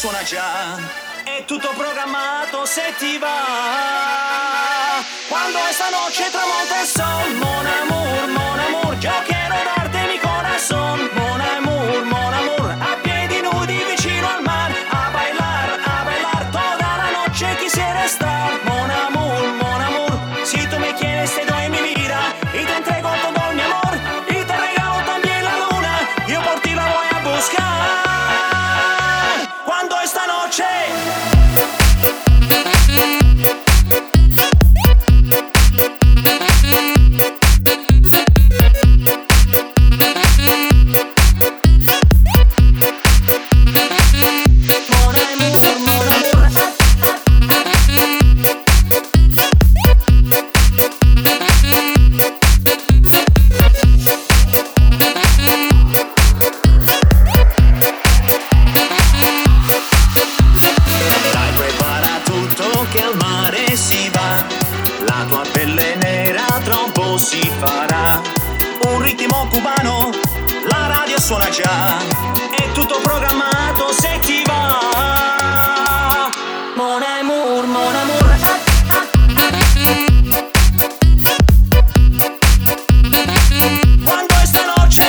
suona già, è tutto programmato se ti va. Quando esta noche tramonta el sol, mon amour, yo quiero darte mi corazón, mon amour, a piedi nudi vicino al mar, a bailar toda la noche quisiera estar, mon amour, si tú me quieres te doy mi vida y te entrego todo mi amor y te regalo también la luna, yo por ti la voy a buscar. Cuando esta noche che al mare si va, la tua pelle nera tra un po' si farà, un ritmo cubano, la radio suona già, è tutto programmato se ti va. Mon amour, quando esta noche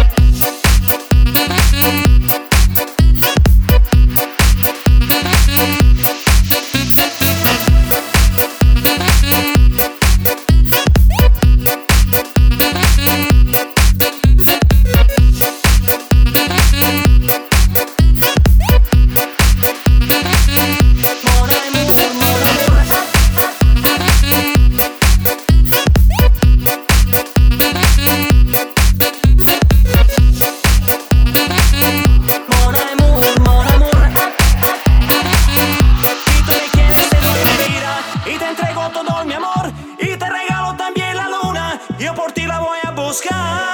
yo por ti la voy a buscar.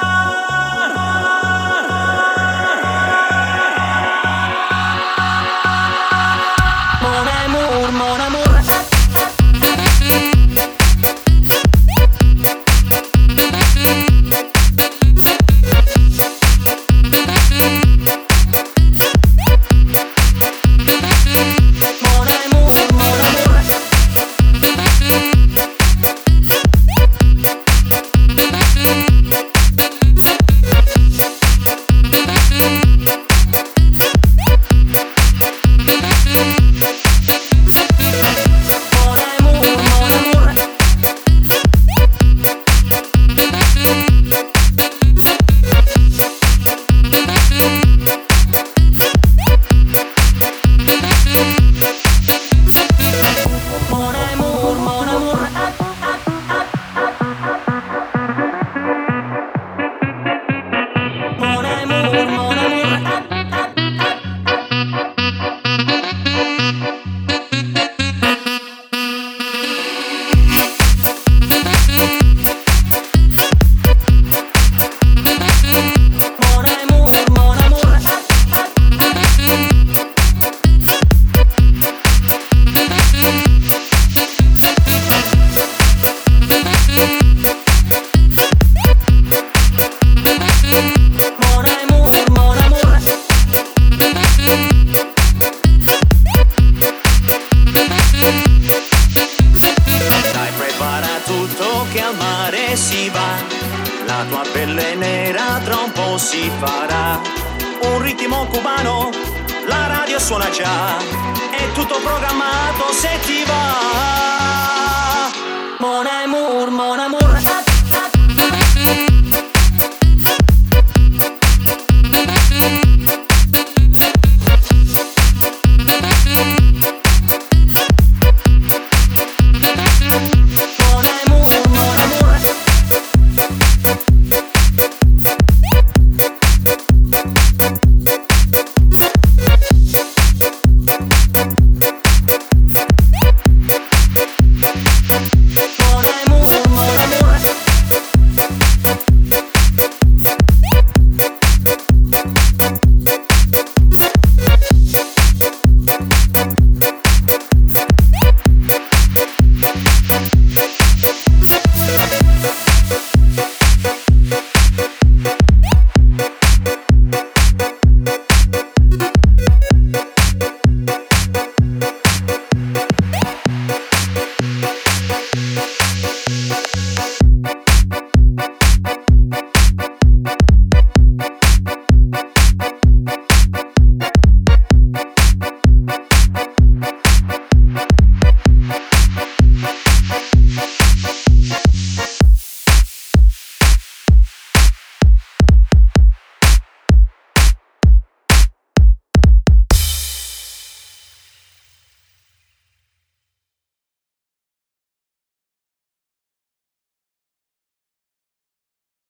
Mon amour. Che al mare si va, la tua pelle nera tra un po' si farà, un ritmo cubano, la radio suona già, è tutto programmato se ti va. Mon amour,